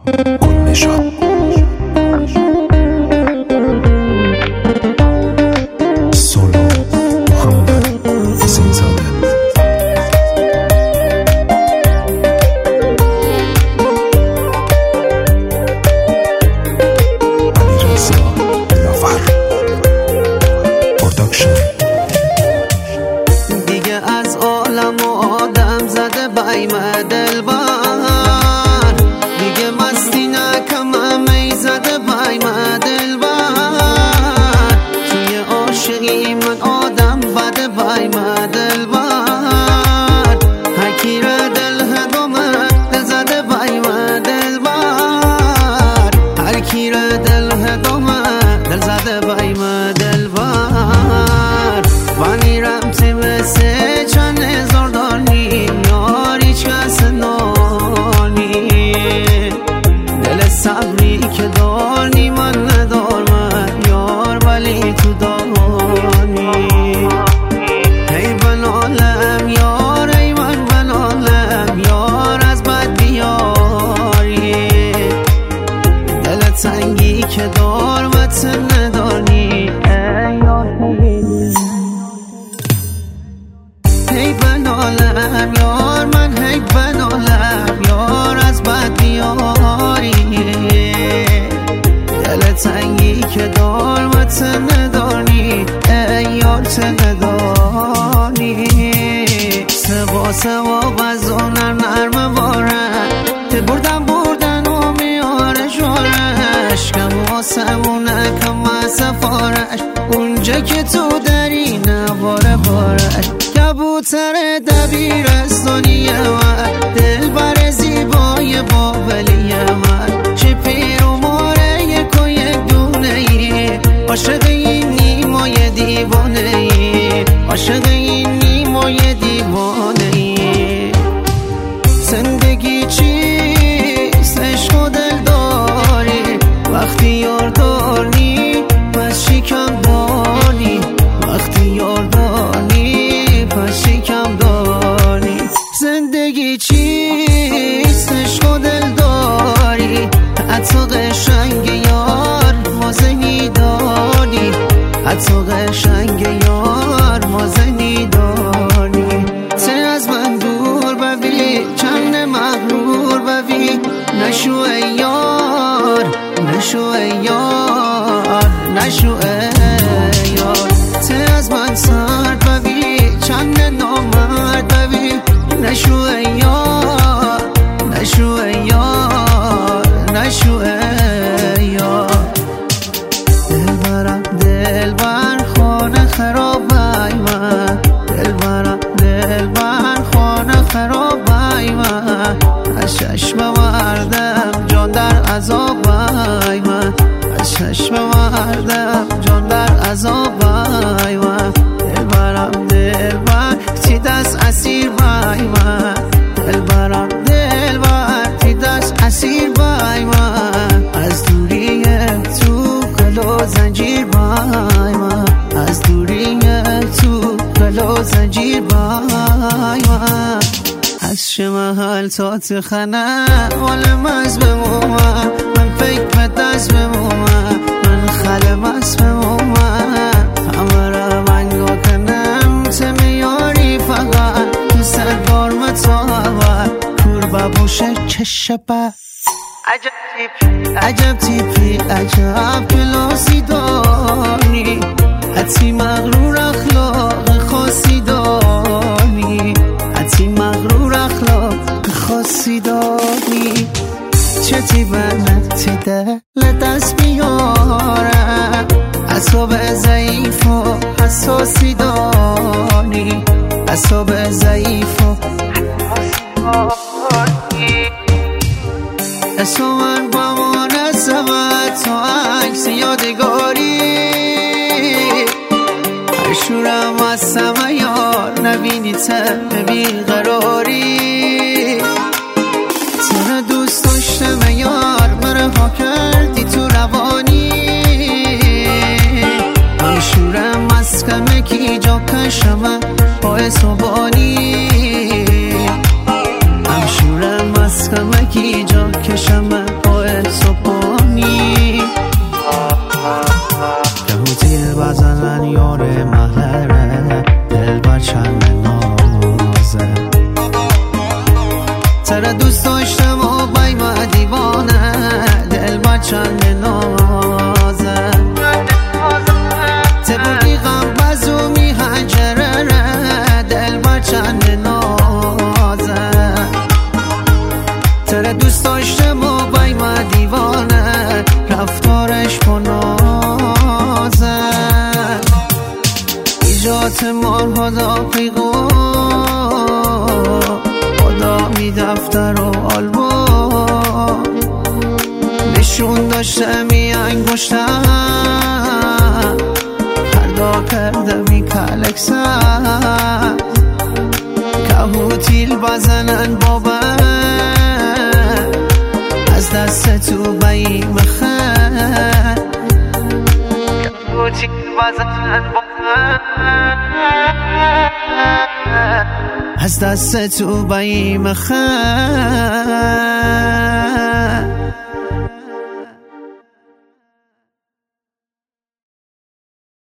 نشان سولو محمد حسین زاده علی رضا لاور پروداکشن. دیگه از عالم و آدم زده بایم دلبر، دیگه مستی نکم می زده بایم دلبر، توی عاشقی من آدم بده بایم دلبر، هرکی را دل هدومه دل زده بایم دلبر، هرکی را دل هدومه دل زده بایم دلبر، وانی رمتی مثل چند هزار دانی یار هیچ کس نانی، دل صبری که دانی من ندارم یار ولی تو دانی، ای بنالم یار ای من بنالم یار از بد بیاری، دل تنگی که دار وطن ندانی ای یار هی بنالم یار من هی بنالم یار از بد بیاری، دل تنگی که دار وطن ندانی ای یار چه ندانی، سوا سوا بزونم نرم بارن که بردن و میاره شورش، کم واسمونه کم سفارش اونجا که تو داری نباره بارش، کبوتر دبیرستانی من دل بر زیبای بابلی من، چه پیر و ماره یک و یک دونه ای، عاشق این نیمای دیوانه ای، عاشق این نیمای دیوانه ای، زندگی چیست عشق و دل داری، وقتی یار داری پس شکم دانی، وقتی یار داری پس شکم دانی، زندگی چیست عشق و دل داری، حتی قشنگ یار مازنی دانی، حتی قشنگ یار مازنی دانی، چه از من دور ببی چند مغرور ببی، نشو ای یار نشو ای یار نشو ای یار، چه از من سرد ببی چند نامرد ببی، نشو ای یار نشو ای یار نشو ای یار، دلبر خانه خرابای من، دلبر خانه خرابای من، از چشم مردم جان در عذابای من، از چشم مردم جان در عذابای من، دلبر تی دست اسیر بای من، دلبر تی دست اسیر بای من، از دوری تو کلو زنجیر بای من، از دوری تو کلو زنجیر بای من، از چه محل تا تخنه عالم از بمومن، من فکر به دست بمومن، من خلم از بمومن، همه را منگو کنم تمیاری فقط، تو سر بار متاور کور ببوشه چشبه، عجب تیپی عجب کلاسی دانی، حتی مغرور اخلاق خاصی دانی، حتی مغرور اخلاق خاصی دانی، چه تیبنت تی دل دست بیاره، اصاب ضعیف و حساسی دانی، اصاب ضعیف و اسم من با مناسبت تو عکس یادگاری، هر شورم از سمه یار نبینی تم بیقراری، تنه دوست داشتم یار مرها کردی تو روانی، هم شورم از کمه کی جا کشمه پای صبانی، هم شورم از کمه کی جا کشمه پای رو دوست داشتم و بایم دیوانه دل با چند نازه تبودی غم بزومی هنجره دل با چند نازه تره دوست داشتم و بایم دیوانه رفتارش پنازه ایجات مارها دا پیغو خدا می دفتر و آلبوم نشون داشته می انگشتم فردا کرده می کلکسن کهوتیل بزنن بابا از دست تو بیم خن کهوتیل بزنن بابا از دست تو بیم خن